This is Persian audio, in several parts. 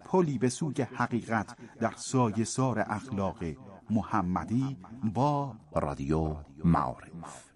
پلی به سوی حقیقت در سایه‌سار اخلاق محمدی با رادیو معارف.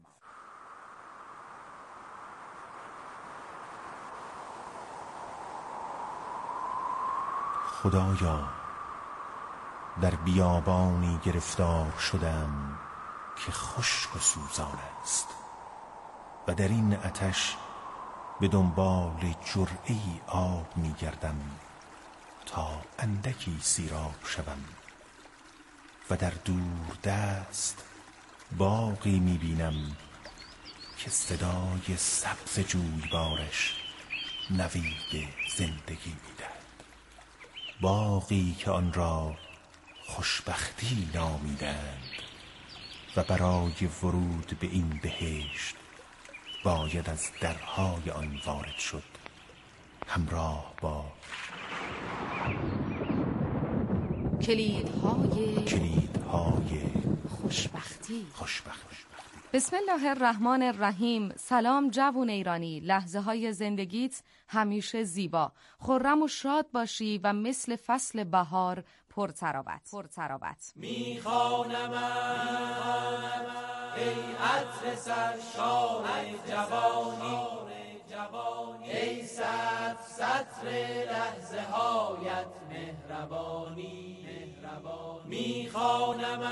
خدایا در بیابانی گرفتار شدم که خشک و سوزان است و در این آتش به دنبال جرعه‌ای آب می گردم تا اندکی سیراب شوم و در دور دست باغی می بینم که صدای سبز جویبارش نوید زندگی می دهد. باغی که آن را خوشبختی نامیدند و برای ورود به این بهشت باید از درهای آن وارد شد همراه با کلیدهای خوشبختی. بسم الله الرحمن الرحیم. سلام جوون ایرانی، لحظه های زندگیت همیشه زیبا، خرم و شاد باشی و مثل فصل بهار پرتراوت. میخوانم ای عطر سرشار جوانی، ای سطر لحظه هایت مهربانی. میخوانم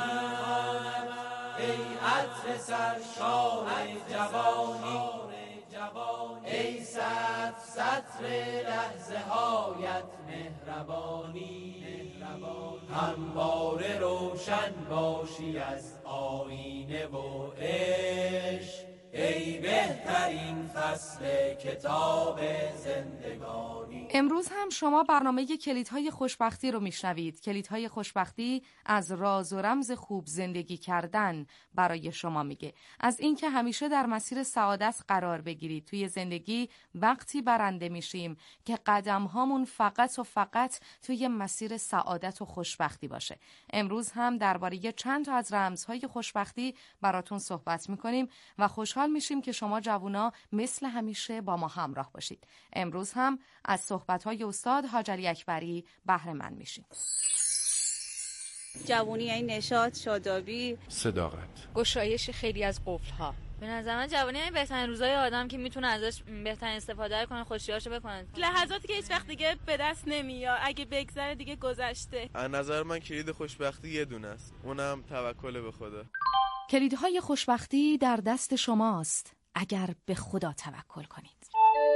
ای عطر سرشار جوانی، ای سطر لحظه هایت مهربانی. همواره روشن باشی از آینه و عشق، ای بهترین فصل کتاب زندگانی. امروز هم شما برنامه کلیدهای خوشبختی رو میشنوید. کلیدهای خوشبختی از راز و رمز خوب زندگی کردن برای شما میگه، از اینکه همیشه در مسیر سعادت قرار بگیرید. توی زندگی وقتی برنده میشیم که قدمهامون فقط توی مسیر سعادت و خوشبختی باشه. امروز هم درباره چند تا از رمزهای خوشبختی براتون صحبت میکنیم و خوشحال میشیم که شما جوونا مثل همیشه با ما همراه باشید. امروز هم از صحبت‌های استاد حاج علی اکبری بهره مند میشیم. جوونی یعنی نشاط، شادابی، صداقت، گشایش خیلی از قفل‌ها. به نظر من جوانی یعنی بهترین روزای آدم که میتونه ازش بهترین استفاده کنه، خوشیاشو بکنه. لحظاتی که هیچ وقت دیگه به دست نمیاد، اگه بگذره دیگه گذشته. از نظر من کلید خوشبختی یه دونه است، اونم توکل به خدا. کلیدهای خوشبختی در دست شماست اگر به خدا توکل کنید.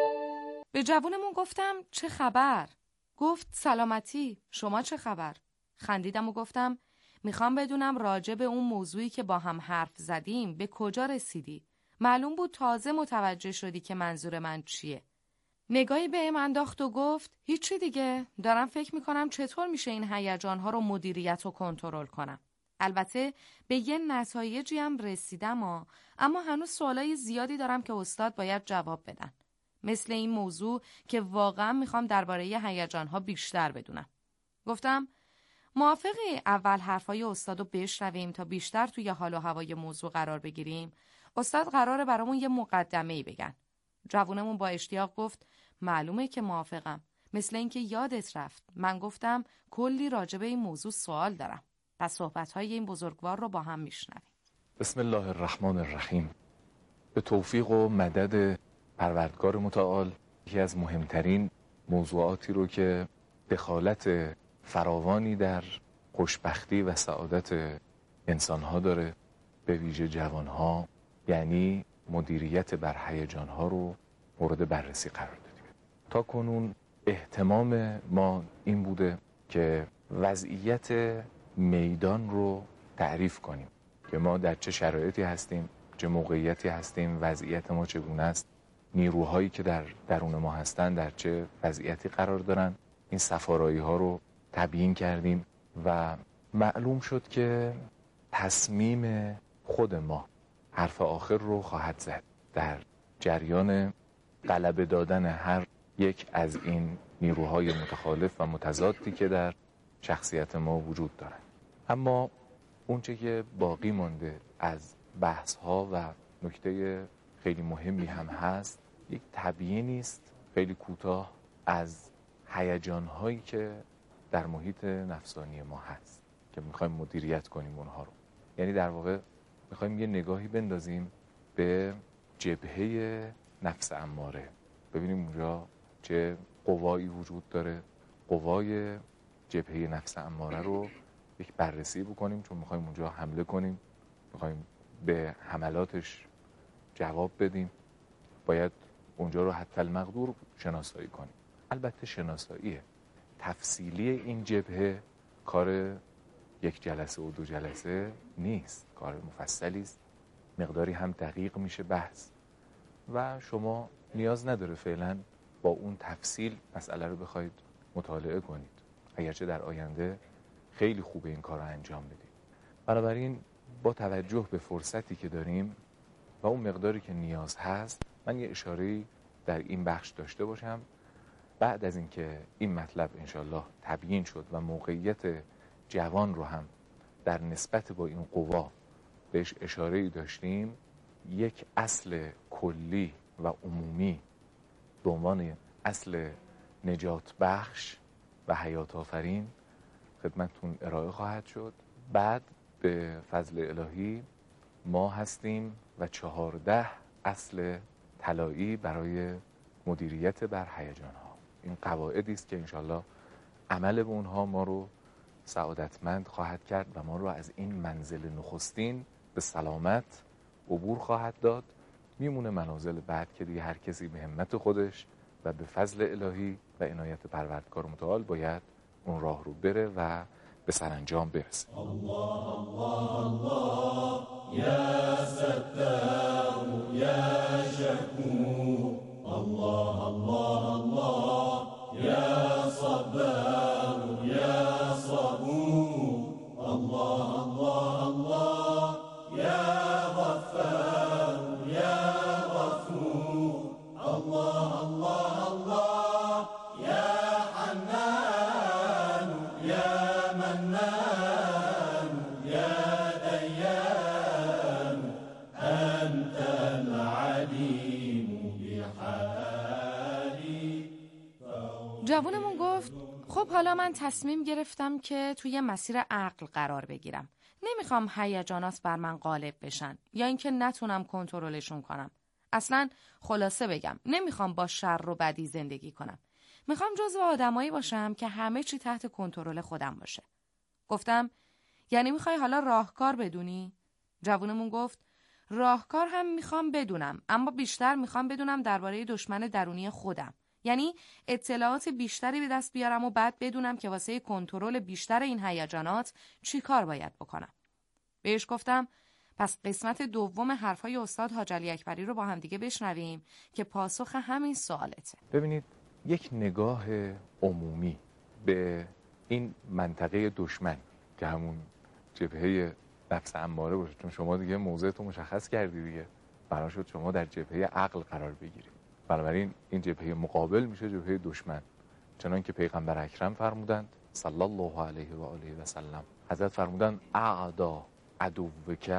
به جوونمون گفتم چه خبر؟ گفت سلامتی، شما چه خبر؟ خندیدم و گفتم میخوام بدونم راجع به اون موضوعی که با هم حرف زدیم به کجا رسیدی؟ معلوم بود تازه متوجه شدی که منظور من چیه. نگاهی بهم انداخت و گفت هیچی دیگه، دارم فکر میکنم چطور میشه این هیجانها رو مدیریت و کنترل کنم. البته به یه نتایجی هم رسیدم اما هنوز سوالای زیادی دارم که استاد باید جواب بدن. مثل این موضوع که واقعا میخوام درباره هیجانها بیشتر بدونم. گفتم موافقی اول حرفای استادو بشنویم تا بیشتر توی حال و هوای موضوع قرار بگیریم؟ استاد قراره برامون یه مقدمه‌ای بگن. جوونمون با اشتیاق گفت معلومه که موافقم. مثل اینکه یادت رفت من گفتم کلی راجع به این موضوع سوال دارم. پس صحبت‌های این بزرگوار رو با هم میشنویم. بسم الله الرحمن الرحیم. به توفیق و مدد پروردگار متعال یکی از مهمترین موضوعاتی رو که دخالت فراوانی در خوشبختی و سعادت انسان‌ها داره، به ویژه جوان‌ها، یعنی مدیریت بر هیجان‌ها رو مورد بررسی قرار دادیم. تا کنون اهتمام ما این بوده که وضعیت میدان رو تعریف کنیم که ما در چه شرایطی هستیم، چه موقعیتی هستیم، وضعیت ما چگونه است، نیروهایی که در درون ما هستن در چه وضعیتی قرار دارن. این صفارایی ها رو تبیین کردیم و معلوم شد که تصمیم خود ما حرف آخر رو خواهد زد در جریان غلبه دادن هر یک از این نیروهای متخالف و متضادی که در شخصیت ما وجود دارند. اما اونچه که باقی مانده از بحث ها و نکته خیلی مهمی هم هست، یک تبیینی است خیلی کوتاه از هیجان‌هایی که در محیط نفسانی ما هست که میخوایم مدیریت کنیم اونها رو. یعنی در واقع میخوایم یه نگاهی بندازیم به جبهه نفس اماره، ببینیم اونجا چه قوایی وجود داره، قوای جبهه نفس اماره رو یک بررسی بکنیم، چون میخوایم اونجا حمله کنیم، میخوایم به حملاتش جواب بدیم، باید اونجا رو حتی المقدور شناسایی کنیم. البته شناساییه، تفصیلی این جبهه کار یک جلسه و 2 جلسه نیست، کار مفصلی است، مقداری هم دقیق میشه بحث و شما نیاز نداره فعلا با اون تفصیل مسئله رو بخواید مطالعه کنید، اگرچه در آینده خیلی خوبه این کار رو انجام بدید. بنابراین با توجه به فرصتی که داریم و اون مقداری که نیاز هست، من یه اشاره‌ای در این بخش داشته باشم. بعد از اینکه این مطلب انشالله تبیین شد و موقعیت جوان رو هم در نسبت با این قوا بهش اشاره‌ای داشتیم، یک اصل کلی و عمومی به عنوان اصل نجات بخش و حیات آفرین خدمتتون ارائه خواهد شد. بعد به فضل الهی ما هستیم و 14 اصل طلایی برای مدیریت بر هیجان‌ها. این قواعدی است که انشالله عمل به اونها ما رو سعادتمند خواهد کرد و ما رو از این منزل نخستین به سلامت عبور خواهد داد. میمونه منازل بعد که دیگه هر کسی به همت خودش و به فضل الهی و عنایت پروردگار متعال باید اون راه رو بره و به سرانجام برسه. الله الله الله یا ستار یا شکور، الله الله الله یا صبر یا صبور، الله الله الله یا غفار یا غفور، الله الله الله یا حنان یا منان یا دیان، انت العلیم بحالی. جوونمون گفت خب حالا من تصمیم گرفتم که توی مسیر عقل قرار بگیرم. نمیخوام هیجانات بر من غالب بشن یا اینکه نتونم کنترلشون کنم. اصلا خلاصه بگم نمیخوام با شر و بدی زندگی کنم. میخوام جزو آدمایی باشم که همه چی تحت کنترل خودم باشه. گفتم یعنی میخوای حالا راهکار بدونی؟ جوونمون گفت راهکار هم میخوام بدونم، اما بیشتر میخوام بدونم درباره دشمن درونی خودم. یعنی اطلاعات بیشتری به دست بیارم و بعد بدونم که واسه کنترل بیشتر این هیجانات چی کار باید بکنم. بهش گفتم پس قسمت دوم حرفای استاد حاج علی اکبری رو با هم دیگه بشنویم که پاسخ همین سوالته. ببینید یک نگاه عمومی به این منطقه دشمن که همون جبهه نفس اماره باشه، چون شما دیگه موضعتون مشخص کردی دیگه، قرار شد شما در جبهه عقل قرار بگیرید. بنابراین این جبهه مقابل میشه جبهه دشمن، چنان که پیغمبر اکرم فرمودند صلی الله علیه و آله و سلم، حضرت فرمودند اعدا عدوک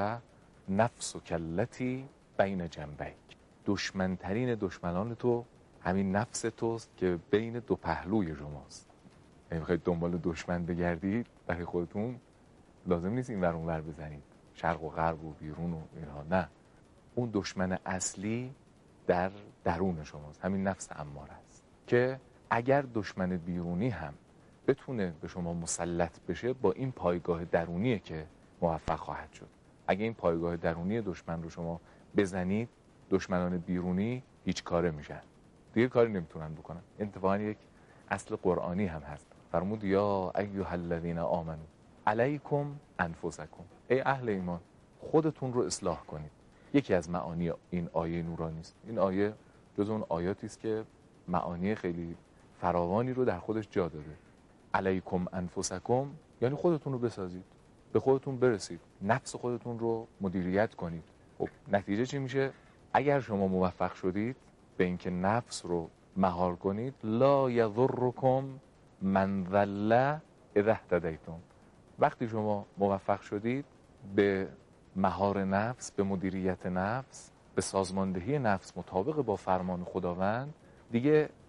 نفسک التی بین جنبیک، دشمنترین دشمنان تو همین نفس توست که بین دو پهلوی شماست. یعنی میخواید دنبال دشمن بگردید برای خودتون، لازم نیست این ور اون ور بزنید، شرق و غرب و بیرون و اینها، نه، اون دشمن اصلی در درون شماست، همین نفس اماره است که اگر دشمن بیرونی هم بتونه به شما مسلط بشه، با این پایگاه درونیه که موفق خواهد شد. اگه این پایگاه درونی دشمن رو شما بزنید، دشمنان بیرونی هیچ کاره میشن، دیگه کاری نمیتونن بکنن. اتفاقا یک اصل قرآنی هم هست، فرمود یا ایها الذین آمنو علیکم انفسکم، ای اهل ایمان خودتون رو اصلاح کنید. یکی از معانی این آیه نورانی است. این آیه جز اون آیاتی است که معانی خیلی فراوانی رو در خودش جا داده. علیکم انفسکم یعنی خودتون رو بسازید، به خودتون برسید، نفس خودتون رو مدیریت کنید. خب نتیجه چی میشه؟ اگر شما موفق شدید به اینکه نفس رو مهار کنید، لا یضرکم من ضل اذا اهتدیتم، وقتی شما موفق شدید به مهار نفس، به مدیریت نفس، به سازماندهی نفس مطابق با فرمان خداوند، دیگه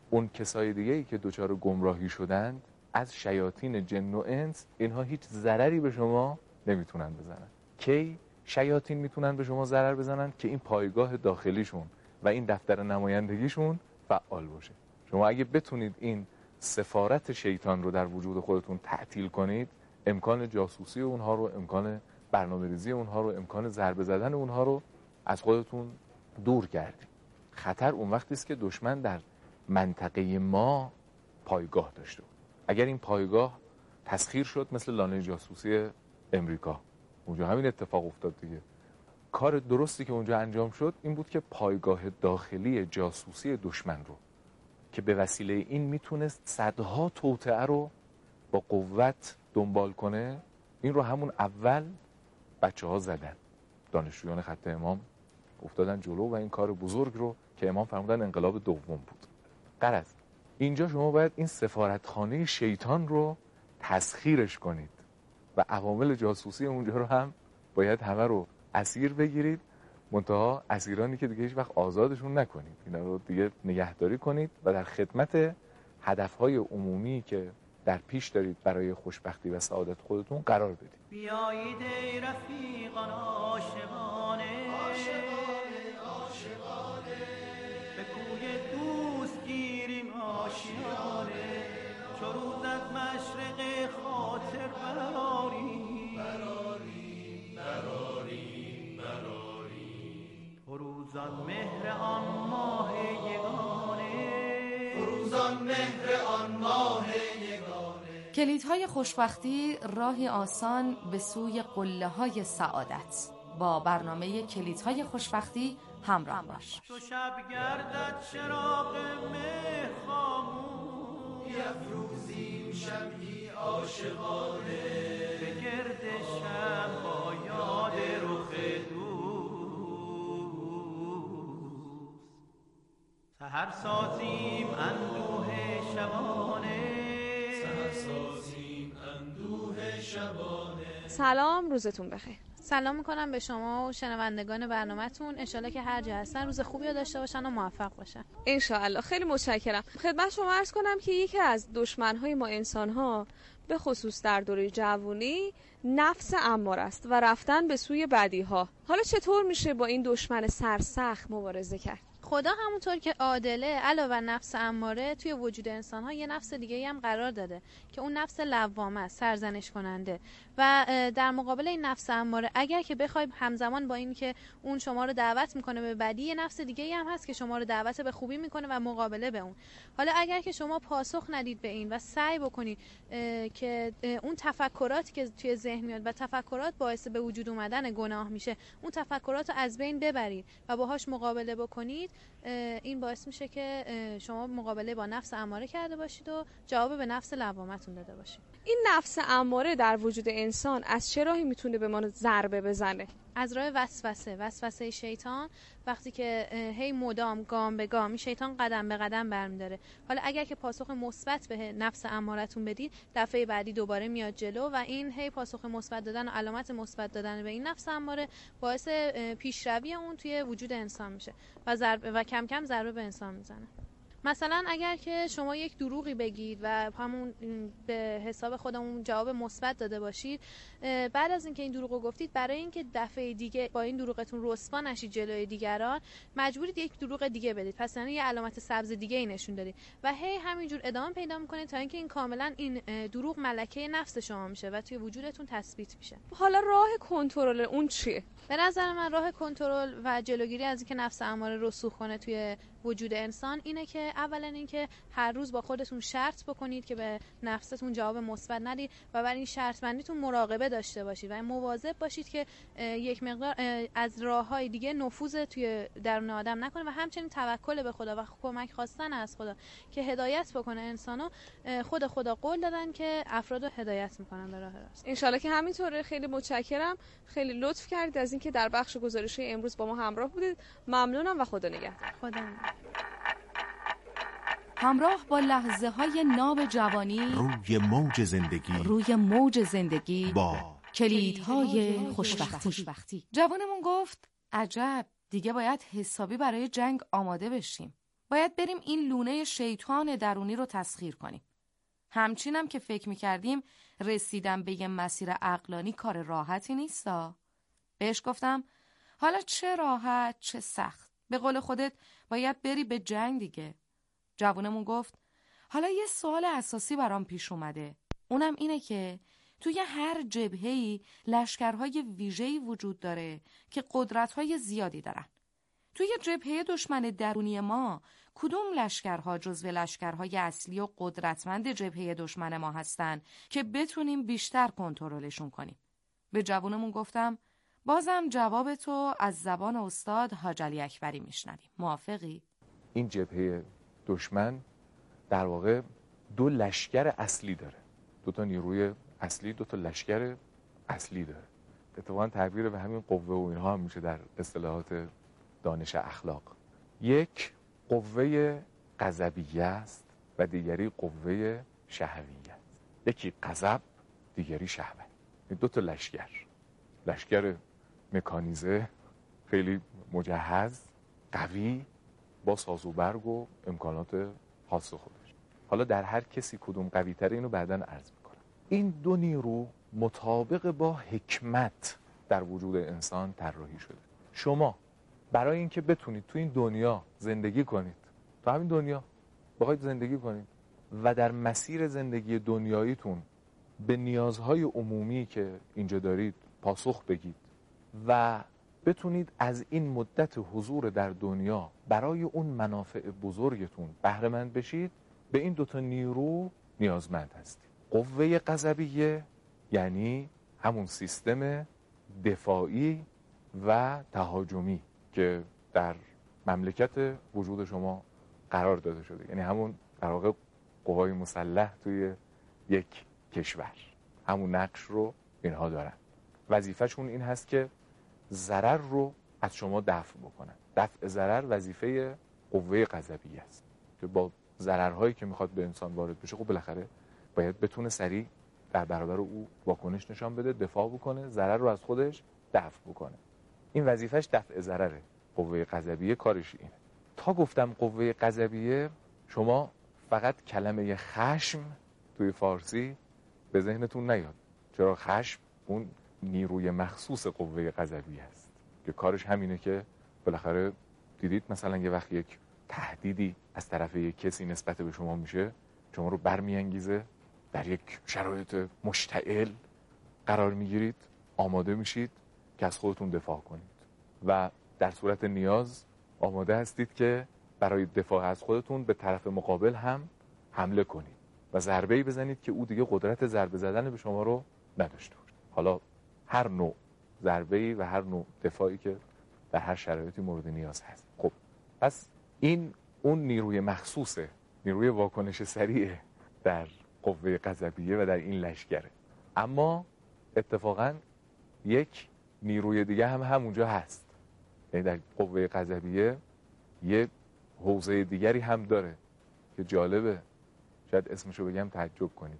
اون کسای دیگه‌ای که دچار گمراهی شدند از شیاطین جن و انس، اینها هیچ ضرری به شما نمیتونن بزنن. کی شیاطین میتونن به شما ضرر بزنن؟ که این پایگاه داخلیشون و این دفتر نمایندگیشون فعال باشه. شما اگه بتونید این سفارت شیطان رو در وجود خودتون تعطیل کنید، امکان جاسوسی اونها رو، امکان برنامه‌ریزی اونها رو، امکان ضربه زدن اونها رو از خودتون دور کردید. خطر اون وقتی است که دشمن در منطقه ما پایگاه داشته. اگر این پایگاه تسخیر شد مثل لانه جاسوسی امریکا، اونجا همین اتفاق افتاد دیگه. کار درستی که اونجا انجام شد این بود که پایگاه داخلی جاسوسی دشمن رو که به وسیله این میتونست صدها توطئه رو با قوت دنبال کنه، این رو همون اول بچه‌ها زدن. دانشجویان خط امام افتادن جلو و این کار بزرگ رو که امام فرمودن انقلاب دوم بود. غرض اینجا شما باید این سفارتخانه شیطان رو تسخیرش کنید و عوامل جاسوسی اونجا رو هم باید همه رو اسیر بگیرید، منتها اسیرانی که دیگه هیچ وقت آزادشون نکنید، اینا رو دیگه نگهداری کنید و در خدمت هدفهای عمومی که در پیش دارید برای خوشبختی و سعادت خودتون قرار بدید. بیایید ای رفیقان عاشقانه، به کوی دوست گیریم آشیانه، چو روز از مشرق خاطر براریم، فروزان مهر آن ماه یگانه، فروزان مهر آن ماه یگانه. کلیدهای خوشبختی، راهی آسان به سوی قله‌های سعادت. با برنامه کلیدهای خوشبختی همراه باش. تو شب گردد چراغ مهر خاموش، بیفروزیم شمعی عاشقانه، به گرد شب با یاد رخ سحر سازیم اندوه شبانه، سحر سازیم اندوه شبانه. سلام، روزتون بخیر. سلام میکنم به شما و شنوندگان برنامه‌تون. انشالله که هر جا هستن روز خوبی رو داشته باشن و موفق باشن. انشالله. خیلی متشکرم. خدمت شما عرض کنم که یکی از دشمن‌های ما انسان‌ها به خصوص در دوره جوانی نفس اماره است و رفتن به سوی بدیها. حالا چطور میشه با این دشمن سرسخت مبارزه کرد؟ خدا همونطور که عادله علاوه نفس اماره توی وجود انسان‌ها یه نفس دیگه‌ای هم قرار داده که اون نفس لوامه، سرزنش کننده. و در مقابل این نفس اماره اگر که بخوایم همزمان با این که اون شما رو دعوت میکنه به بدی، یه نفس دیگه‌ای هم هست که شما رو دعوت به خوبی میکنه و مقابله به اون. حالا اگر که شما پاسخ ندید به این و سعی بکنید که اون تفکراتی که توی ذهن میاد و تفکرات باعث به وجود اومدن گناه میشه، اون تفکرات رو از بین ببرید و باهاش مقابله بکنید، این باعث میشه که شما مقابله با نفس اماره کرده باشید و جواب به نفس لوامتون داده باشید. این نفس اماره در وجود انسان از چه راهی میتونه به ما ضربه بزنه؟ از راه وسوسه شیطان. وقتی که هی مدام گام به گام شیطان قدم به قدم برمی‌داره. حالا اگر که پاسخ مثبت به نفس امارتون بدید، دفعه بعدی دوباره میاد جلو و این هی پاسخ مثبت دادن و علامت مثبت دادن به این نفس اماره باعث پیشروی اون توی وجود انسان میشه و کم کم ضربه به انسان میزنه. مثلا اگر که شما یک دروغی بگید و همون به حساب خودمون جواب مثبت داده باشید، بعد از اینکه این دروغو گفتید، برای اینکه دفعه دیگه با این دروغتون رسوا نشید جلوی دیگران، مجبورید یک دروغ دیگه بدید. پس یعنی یه علامت سبز دیگه ای نشون دادید و هی همینجور ادامه پیدا میکنید تا اینکه این کاملا این دروغ ملکه نفس شما میشه و توی وجودتون تثبیت میشه. حالا راه کنترل اون چیه؟ به نظر من راه کنترل و جلوگیری از اینکه نفس اماره رسوخ کنه توی وجود انسان اینه که اولا اینکه هر روز با خودتون شرط بکنید که به نفستون جواب مثبت ندید و برای این شرط بندیتون مراقبه داشته باشید و مواظب باشید که یک مقدار از راههای دیگه نفوذ توی درون آدم نکنه و همچنین توکل به خدا و کمک خواستن از خدا که هدایت بکنه انسانو. خدا قول دادن که افرادو هدایت میکنن به راه راست. ان شاءالله که همینطوره. خیلی متشکرم. خیلی لطف کردید از اینکه در بخش گزارش‌های امروز با ما همراه بودید. ممنونم و خدا نگهدار. خدا نگهدار. همراه با لحظه های ناب جوانی روی موج زندگی با کلیدهای خوشبختی. جوانمون گفت عجب، دیگه باید حسابی برای جنگ آماده بشیم. باید بریم این لونه شیطان درونی رو تسخیر کنیم. همچینم که فکر میکردیم رسیدن به یه مسیر عقلانی کار راحتی نیستا. بهش گفتم حالا چه راحت چه سخت، به قول خودت باید بری به جنگ دیگه. جوونمون گفت حالا یه سوال اساسی برام پیش اومده، اونم اینه که توی هر جبهه‌ای لشکرهای ویژه‌ای وجود داره که قدرت‌های زیادی دارن. توی جبهه دشمن درونی ما کدوم لشکرها جزو لشکرهای اصلی و قدرتمند جبهه دشمن ما هستن که بتونیم بیشتر کنترلشون کنیم؟ به جوونمون گفتم بازم جواب تو از زبان استاد حاج علی اکبری میشنویم. موافقی؟ این جبهه دشمن در واقع 2 لشکر اصلی داره، 2 تا نیروی اصلی، 2 تا لشکر اصلی داره. اتفاقا تعبیر به همین قوه و اینها هم میشه در اصطلاحات دانش اخلاق. یک قوه غضبیه است و دیگری قوه شهویه است. یکی غضب، دیگری شهوت. این 2 تا لشکر مکانیزه، خیلی مجهز، قوی، با ساز و برگ و امکانات خاص خودش. حالا در هر کسی کدوم قوی تره اینو بعداً عرض میکنم. این 2 نیرو مطابق با حکمت در وجود انسان طراحی شده. شما برای اینکه بتونید تو این دنیا زندگی کنید، تو همین دنیا بخواید زندگی کنید و در مسیر زندگی دنیاییتون به نیازهای عمومی که اینجا دارید پاسخ بگید و بتونید از این مدت حضور در دنیا برای اون منافع بزرگتون بهره مند بشید، به این 2 تا نیرو نیازمند هستید. قوه غضبیه یعنی همون سیستم دفاعی و تهاجمی که در مملکت وجود شما قرار داده شده، یعنی همون در واقع قوای مسلح توی یک کشور، همون نقش رو اینها دارن. وظیفه‌شون این هست که ضرر رو از شما دفع بکنن. دفع ضرر وظیفه قوه غضبیه است که با ضررهایی که میخواد به انسان وارد بشه، خب بالاخره باید بتونه سریع در برابر او واکنش نشان بده، دفاع بکنه، ضرر رو از خودش دفع بکنه. این وظیفش دفع ضرره. قوه غضبیه کارش اینه. تا گفتم قوه غضبیه، شما فقط کلمه خشم توی فارسی به ذهنتون نیاد، چرا خشم اون نیروی مخصوص قوه غضبیه است که کارش همینه که بالاخره دیدید مثلا یه وقت یک تهدیدی از طرف یک کسی نسبت به شما میشه، شما رو برمیانگیزه، در یک شرایط مشتعل قرار میگیرید، آماده میشید که از خودتون دفاع کنید و در صورت نیاز آماده هستید که برای دفاع از خودتون به طرف مقابل هم حمله کنید و ضربه‌ای بزنید که او دیگه قدرت ضربه زدن به شما رو نداشته باشه. حالا هر نوع ضربه‌ای و هر نوع دفاعی که در هر شرایطی مورد نیاز هست. خب پس این اون نیروی مخصوصه، نیروی واکنش سریع در قوه غضبیه و در این لشکره. اما اتفاقا یک نیروی دیگه هم همونجا هست، یعنی در قوه غضبیه یه حوزه دیگری هم داره که جالبه، شاید اسمشو بگم تعجب کنید.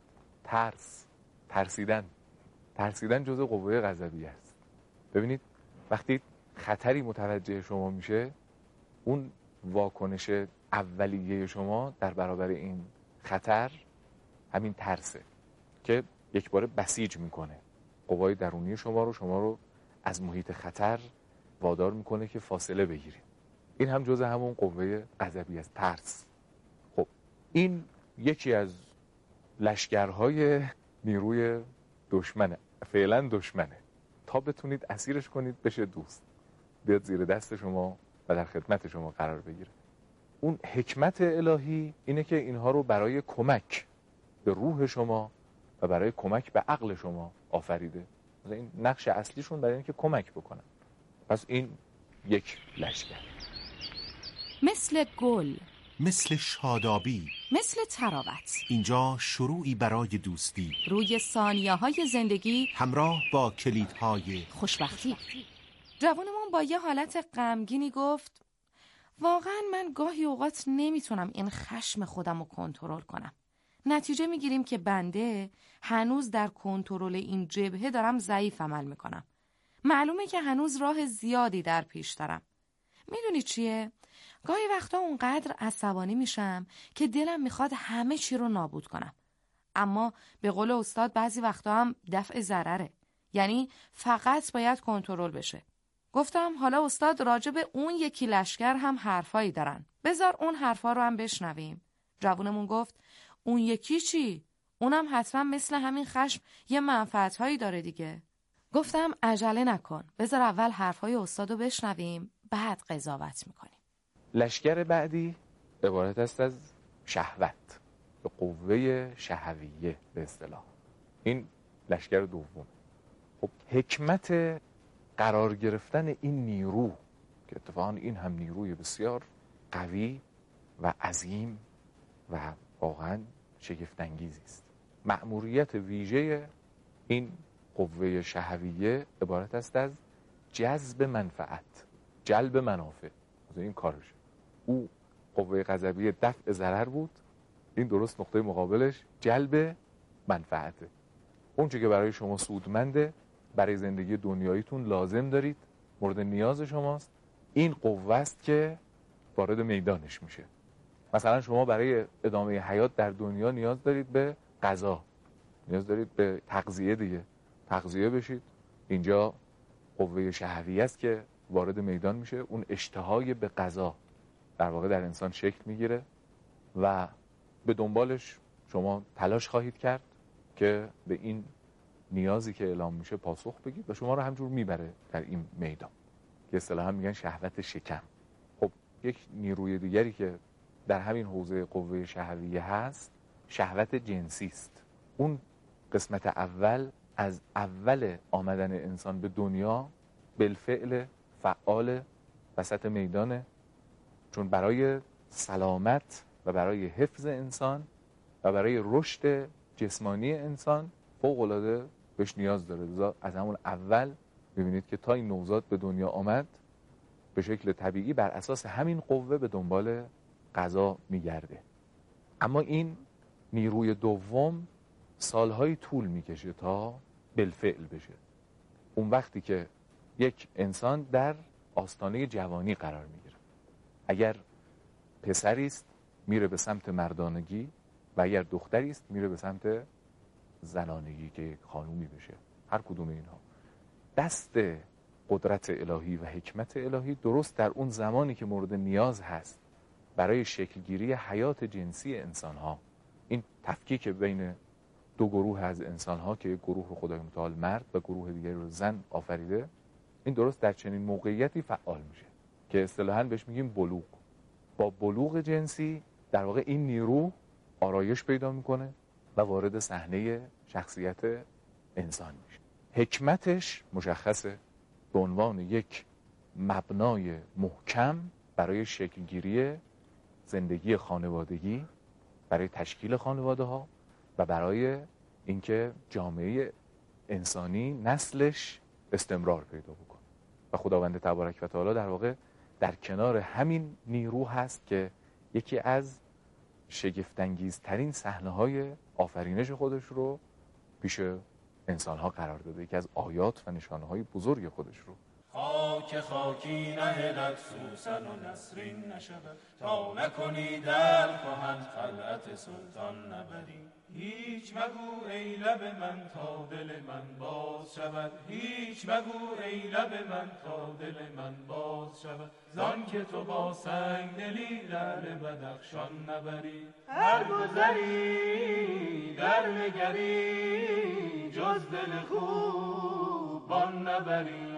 ترسیدن جزء قوه غضبیه است. ببینید وقتی خطری متوجه شما میشه، اون واکنش اولیه شما در برابر این خطر همین ترسه که یک باره بسیج میکنه قوای درونی شما رو از محیط خطر وادار میکنه که فاصله بگیرید. این هم جزء همون قوه غضبیه است، ترس. خب این یکی از لشکرهای نیروی دشمنه، فعلا دشمنه، تا بتونید اسیرش کنید بشه دوست، بیاد زیر دست شما و در خدمت شما قرار بگیره. اون حکمت الهی اینه که اینها رو برای کمک به روح شما و برای کمک به عقل شما آفریده. مثلا این نقش اصلیشون برای اینکه کمک بکنن. پس این یک لشکر. مثل گل، مثل شادابی، مثل تراوت، اینجا شروعی برای دوستی، روی ثانیه‌های زندگی همراه با کلیدهای خوشبختی. جوانمون با یه حالت غمگینی گفت واقعا من گاهی اوقات نمیتونم این خشم خودم رو کنترل کنم. نتیجه میگیریم که بنده هنوز در کنترل این جبهه دارم ضعیف عمل میکنم. معلومه که هنوز راه زیادی در پیش دارم. میدونی چیه؟ گاهی وقتا اونقدر عصبانی میشم که دلم میخواد همه چی رو نابود کنم. اما به قول استاد بعضی وقتا هم دفع ضرره. یعنی فقط باید کنترل بشه. گفتم حالا استاد راجع به اون یکی لشکر هم حرفایی دارن. بذار اون حرفا رو هم بشنویم. جوونمون گفت اون یکی چی؟ اونم حتما مثل همین خشم یه منفعت‌هایی داره دیگه. گفتم عجله نکن. بذار اول حرفای استادو بشنویم، بعد قضاوت میکنیم. لشکر بعدی عبارت است از شهوت، به قوه شهویه به اصطلاح. این لشکر دوم. خب حکمت قرار گرفتن این نیرو که اتفاقا این هم نیروی بسیار قوی و عظیم و واقعا شگفت‌انگیزی است. مأموریت ویژه این قوه شهویه عبارت است از جذب منفعت، جلب منافع. این کارشه. او قوه غضبیه دفع ضرر بود، این درست نقطه مقابلش جلب منفعته. اون چیزی که برای شما سودمنده، برای زندگی دنیاییتون لازم دارید، مورد نیاز شماست، این قوه است که وارد میدانش میشه. مثلا شما برای ادامه حیات در دنیا نیاز دارید به غذا، نیاز دارید به تغذیه دیگه، تغذیه بشید. اینجا قوه شهویه است که وارد میدان میشه. اون اشتهای به غذا در واقع در انسان شکل میگیره و به دنبالش شما تلاش خواهید کرد که به این نیازی که اعلام میشه پاسخ بگید و شما رو همجور میبره در این میدان که اصطلاحا میگن شهوت شکم. خب یک نیروی دیگری که در همین حوزه قوه شهویه هست شهوت جنسی است. اون قسمت اول از اول آمدن انسان به دنیا بالفعل فعال وسط میدانه، چون برای سلامت و برای حفظ انسان و برای رشد جسمانی انسان فوق‌العاده بهش نیاز داره. لذا از همون اول ببینید که تا این نوزاد به دنیا آمد به شکل طبیعی بر اساس همین قوه به دنبال غذا میگرده. اما این نیروی دوم سالهای طول میکشه تا بالفعل بشه. اون وقتی که یک انسان در آستانه جوانی قرار میگیره، اگر پسری است میره به سمت مردانگی و اگر دختری است میره به سمت زنانگی که خانومی بشه. هر کدوم اینها دست قدرت الهی و حکمت الهی درست در اون زمانی که مورد نیاز هست برای شکلگیری حیات جنسی انسانها، این تفکیک بین دو گروه از انسانها که یک گروه رو خدای متعال مرد و گروه دیگری رو زن آفریده، این درست در چنین موقعیتی فعال میشه که اصطلاحاً بهش میگیم بلوغ. با بلوغ جنسی در واقع این نیرو آرایش پیدا میکنه و وارد صحنه شخصیت انسان میشه. حکمتش مشخصه به عنوان یک مبنای محکم برای شکلگیری زندگی خانوادگی، برای تشکیل خانواده ها و برای اینکه جامعه انسانی نسلش استمرار پیدا بکنه. و خداوند تبارک و تعالی در واقع در کنار همین نیرو هست که یکی از شگفت‌انگیزترین صحنه‌های آفرینش خودش رو پیش انسان‌ها قرار داده، یکی از آیات و نشانه‌های بزرگ خودش رو. خاک خاکی نهلت سوسن و نسرین نشود، تا نکنی در کهن خلعت سلطان نبری. هیچ مگو ای لب من تا دل من باز شود، هیچ مگو ای لب من تا دل من باز شود. زان که تو با سنگ دلی لعل بدخشان نبری. هر گذری در نگری جز دل خوب بان نبری.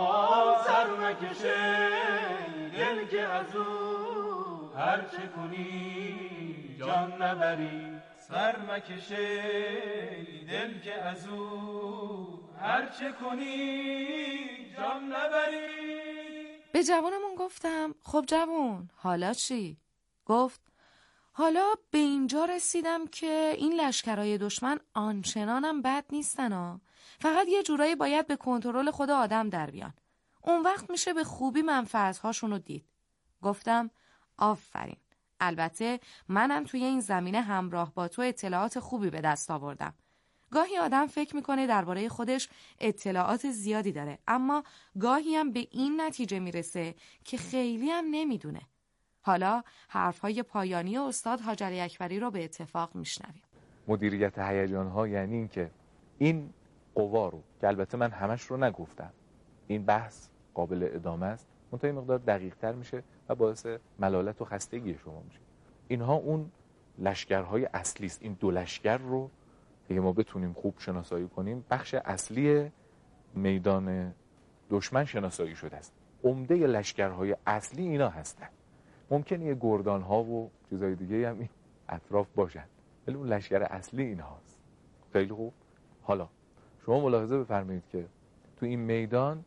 سر نکشه دل که از او هر چه کنی جان نبری. سر مکشه دل که از او هر چه کنی جان نبری. به جوانمون گفتم خب جوان حالا چی؟ گفت حالا به اینجا رسیدم که این لشکرهای دشمن آنچنانم بد نیستن ها. فقط یه جورایی باید به کنترل خود آدم در بیان. اون وقت میشه به خوبی منفعت‌هاشون رو دید. گفتم آفرین. البته منم توی این زمینه همراه با تو اطلاعات خوبی به دست آوردم. گاهی آدم فکر میکنه درباره خودش اطلاعات زیادی داره، اما گاهی هم به این نتیجه میرسه که خیلی هم نمیدونه. حالا حرفهای پایانی استاد حاج علی اکبری رو به اتفاق میشنویم. مدیریت هیجان‌ها یعنی این که این قوا رو، که البته من همش رو نگفتم، این بحث قابل ادامه است، منتها مقدار دقیق‌تر میشه و باعث ملالت و خستگی شما میشه. اینها اون لشکرهای اصلی است. این دو لشکر رو اگه ما بتونیم خوب شناسایی کنیم، بخش اصلی میدان دشمن شناسایی شده است. عمده لشکرهای اصلی اینا هستن. ممکنه یه گردان‌ها و چیزای دیگه هم این اطراف باشن، ولی اون لشکر اصلی اینهاست. خیلی خوب. حالا شما ملاحظه بفرمایید که تو این میدان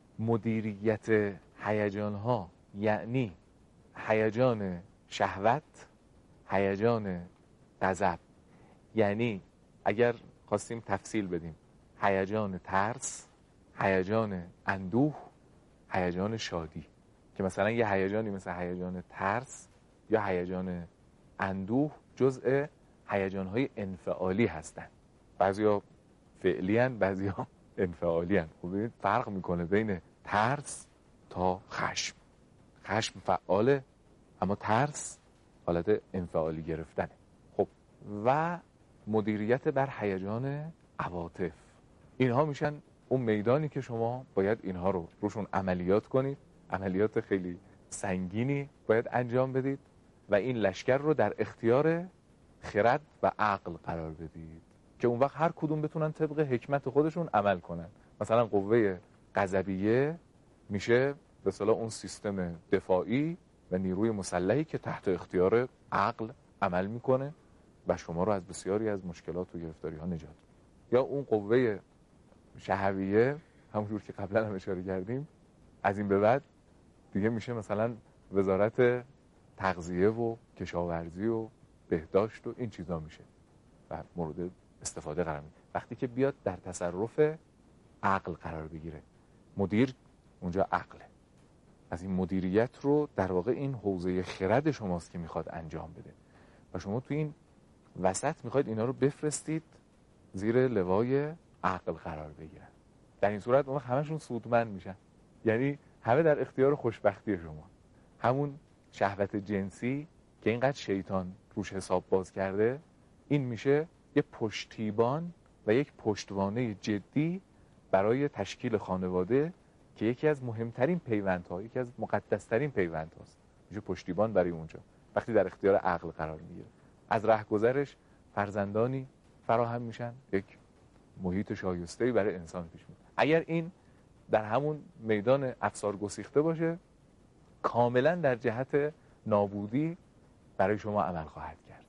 مدیریت هیجان‌ها یعنی هیجان شهوت، هیجان غضب، یعنی اگر خواستیم تفصیل بدیم، هیجان ترس، هیجان اندوه، هیجان شادی. که مثلا یه هیجانی مثل هیجان ترس یا هیجان اندوه جزء هیجان‌های انفعالی هستند. بعضیا فعلی هستند، بعضیا انفعالی هستند. خب ببینید فرق میکنه بین ترس تا خشم. خشم فعاله، اما ترس حالت انفعالی گرفتنه. خب و مدیریت بر هیجان عواطف، اینها میشن اون میدانی که شما باید اینها رو روشون عملیات کنید. عملیات خیلی سنگینی باید انجام بدید و این لشکر رو در اختیار خرد و عقل قرار بدید که اون وقت هر کدوم بتونن طبق حکمت خودشون عمل کنن. مثلا قوه غضبیه میشه به اصطلاح اون سیستم دفاعی و نیروی مسلحی که تحت اختیار عقل عمل میکنه و شما رو از بسیاری از مشکلات و گرفتاری ها نجات میده. یا اون قوه شهویه، همونجور که قبلا هم اشاره کردیم، از این به بعد دیگه میشه مثلا وزارت تغذیه و کشاورزی و بهداشت و این چیزا میشه و مورد استفاده قرار میگیره. وقتی که بیاد در تصرف عقل قرار بگیره، مدیر اونجا عقله. از این مدیریت رو در واقع این حوزه خرد شماست که میخواد انجام بده و شما تو این وسط میخواید اینا رو بفرستید زیر لوای عقل قرار بگیرن. در این صورت اون همشون سودمند میشن، یعنی همه در اختیار خوشبختی شما. همون شهوت جنسی که اینقدر شیطان روش حساب باز کرده، این میشه یک پشتیبان و یک پشتوانه جدی برای تشکیل خانواده که یکی از مهمترین پیوندها، یکی از مقدسترین پیوندهاست. میشه پشتیبان برای اونجا وقتی در اختیار عقل قرار میگیره. از رهگذرش فرزندانی فراهم میشن، یک محیط شایسته‌ای برای انسان پیش میاد. اگر این در همون میدان افسار گسیخته باشه، کاملا در جهت نابودی برای شما عمل خواهد کرد.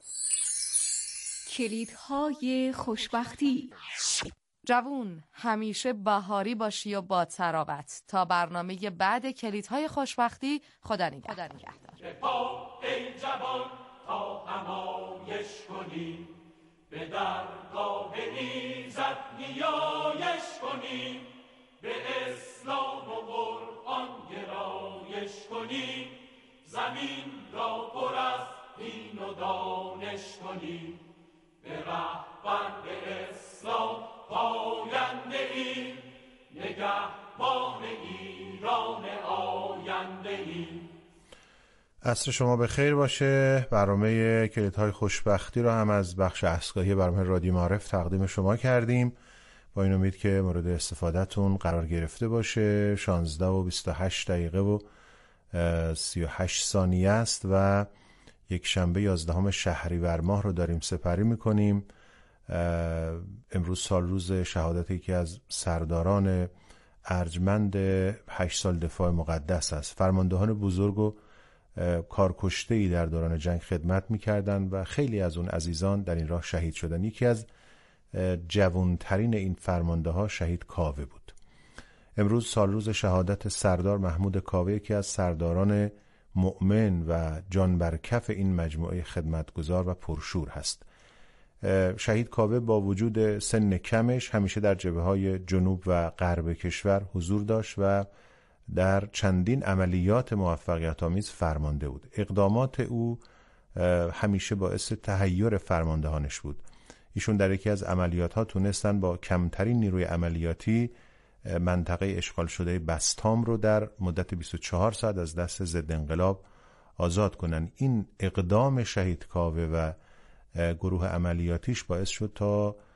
کلیدهای خوشبختی. جوون، همیشه بهاری باشی و با تراوت. تا برنامه بعد کلیدهای خوشبختی، خدا نگهدار. ای جوان تا همایش کنی، به درگاه ایزد نیایش کنی، به اسلام و قرآن گرایش کنی، زمین را پر از دین و دانش کنی، به رهبر به اسلام پاینده ای، نگهبان ایران آینده ای. عصر شما به خیر باشه. برنامه کلیدهای خوشبختی رو هم از بخش اسکاهی برنامه رادیو معارف تقدیم شما کردیم، با این امید که مورد استفادهتون قرار گرفته باشه. 16:28 و 38 ثانیه است و یک شنبه 11 شهریور ماه رو داریم سپری میکنیم. امروز سال روز شهادت یکی از سرداران ارجمند 8 سال دفاع مقدس است. فرماندهان بزرگ و کارکشته‌ای در دوران جنگ خدمت میکردند و خیلی از اون عزیزان در این راه شهید شدند. یکی از جوانترین این فرمانده ها شهید کاوه بود. امروز سال روز شهادت سردار محمود کاوه، یکی از سرداران مؤمن و جان بر کف این مجموعه خدمتگزار و پرشور هست. شهید کاوه با وجود سن کمش همیشه در جبهه‌های جنوب و غرب کشور حضور داشت و در چندین عملیات موفقیت آمیز فرمانده بود. اقدامات او همیشه باعث تحیر فرماندهانش بود. ایشون در یکی از عملیات ها تونستن با کمترین نیروی عملیاتی منطقه اشغال شده بستام رو در مدت 24 ساعت از دست ضد انقلاب آزاد کنن. این اقدام شهید کاوه و گروه عملیاتیش باعث شد تا